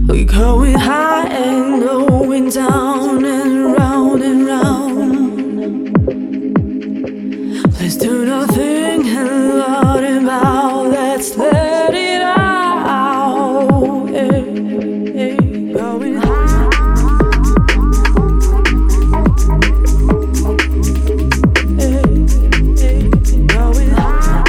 We going high and going down and round and round. Let's do nothing and let it out. Let's let it out. Hey, hey, going high. Hey, hey, going high.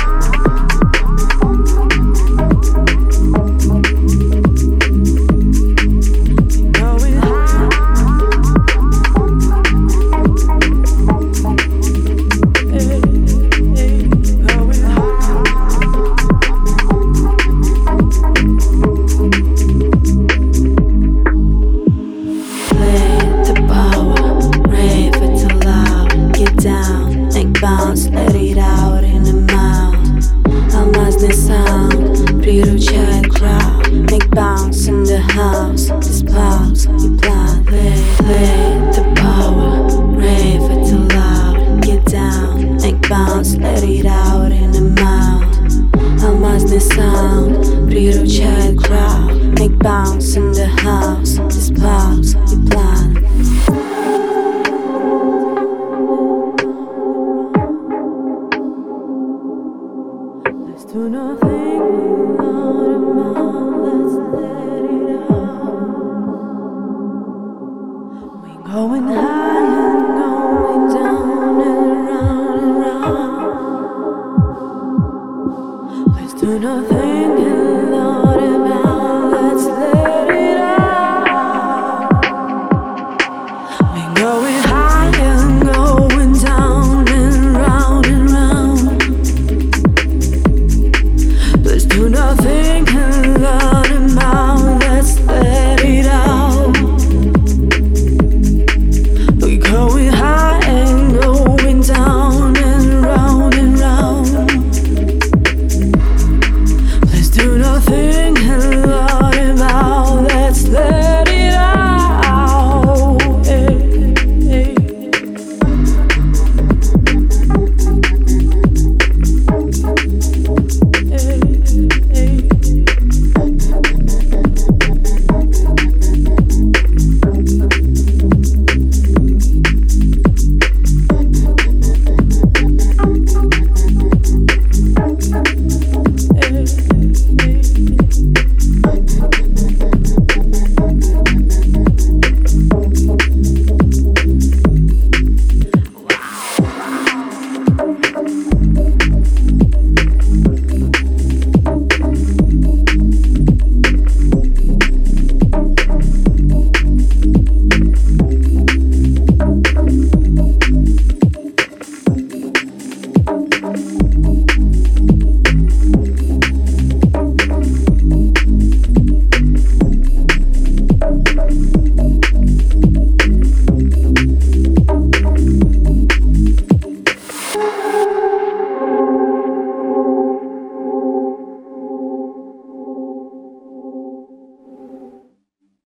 Let it out in the mouth. Алмазный sound, приручает crowd. Make bounce in the house. This pulse, you plan. Play the power, rave it too loud. Get down, make bounce, let it out in the mouth. Алмазный sound, приручает crowd. Make bounce in the house. This pulse, you plan.